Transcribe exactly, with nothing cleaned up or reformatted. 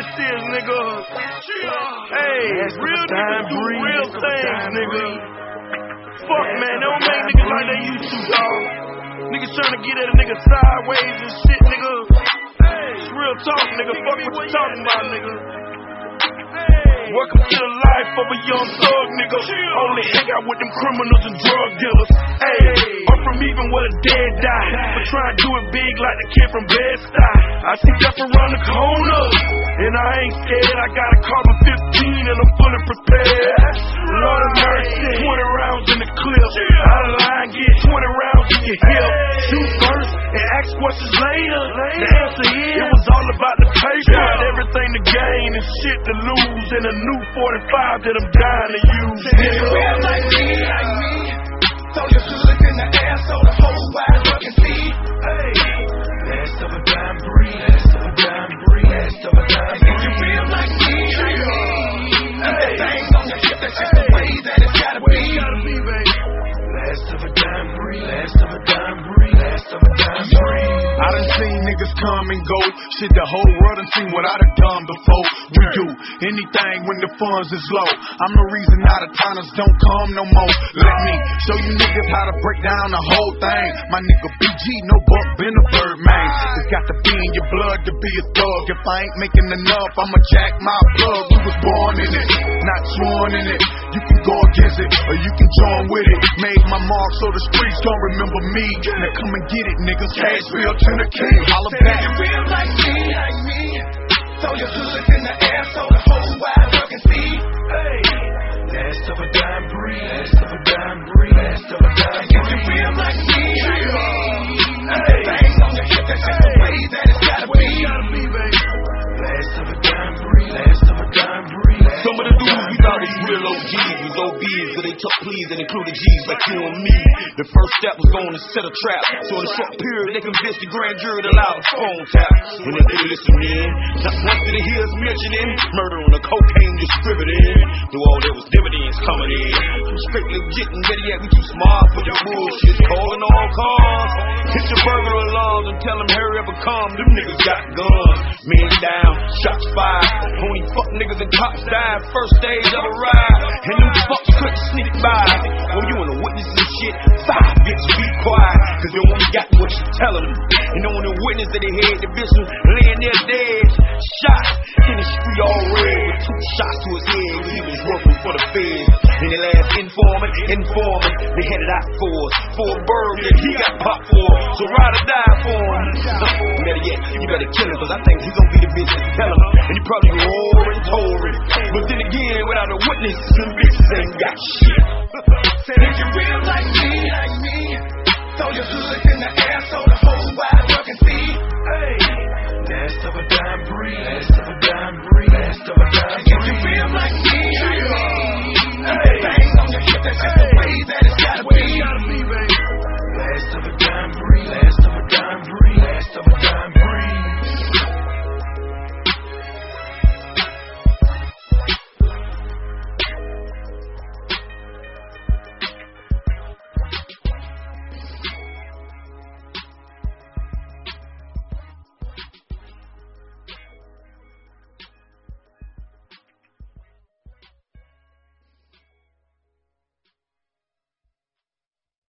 this is, nigga. Hey, real niggas do real things, nigga. Fuck, man, they don't make niggas like they used to, dog. Niggas trying to get at a nigga sideways and shit, nigga. It's real talk, nigga. Fuck what you talking about, nigga. Welcome to the life of a young thug, nigga. Only hang out with them criminals and drug dealers. Hey, I'm from even where the dead die, but try and do it big like the kid from Bed-Stuy. I see death around the corner, and I ain't scared. I got a carbon fifteen and I'm fully prepared. Lord of mercy, twenty rounds in the clip. Out of line, get twenty rounds in your hip. Shoot first and ask questions later. The answer is, it was all about the paper. Got everything to gain and shit to lose, and a new forty-five that I'm dying to use. Nigga, real like me, like me. Throw your hood in the air so the whole wide world can see. Hey, last of a dime breed, last of a dime breed, last of a dime breed. Nigga, real like me, like me. Keep that thing on your hip, that's just the way that it's gotta be. Last of a dime breed, last of a dime breed, last of a dime breed. I done seen niggas come and go. Shit, the whole world done seen what I done done before. We do anything when the funds is low. I'm the reason out of towners don't come no more. Let me show you niggas how to break down the whole thing. My nigga B G, no buck, been a bird, man. It's got to be in your blood to be a thug. If I ain't making enough, I'ma jack my plug. We was born in it, not sworn in it. You can go against it, or you can join with it. Made my mark so the streets gon' remember me. Now come and get it, niggas. Cashville to the king. Holla back. Real like me, like me. Throw your hood in the air so the whole wide world can see. Hey, last of a dime breed, last of a dime breed, last of a dime breed. If you real like me, like me, hey, bang on your hip, that's just the way that it's gotta be. Last of a dime breed, last of a dime breed. Some of the dudes we thought was real O Gs was O Bs, but they took pleas and included G's like you and me. The first step was going to set a trap, so in a short period they convinced the grand jury to allow the phone tap. And if they listen in, not once did they hear us mentioning murder on a cocaine distributing. Through all there was dividends coming in. I'm straight legit and better yet we too smart for your bullshit. Calling all cars, hit your burglar alarms and tell them hurry up and come. Them niggas got guns, men down, shots fired. Only fuck niggas and cops died first stage of the ride, and them fucks couldn't sneak by. When you wanna witness this shit, five bitch be quiet, cause they only got what you telling them. And the only witness that they had the bitch was laying there dead, shot in the street all red with two shots to his head when he was working for the feds. And the last informant, informant, they headed out for us, for a bird that he got popped for, so ride or die for him. Better yet, you better kill him, cause I think he's gonna be the bitch that tell him, and he probably roaring, told. But then again, without a witness, some bitches ain't got shit. Say that you real like me, like me. Throw your hood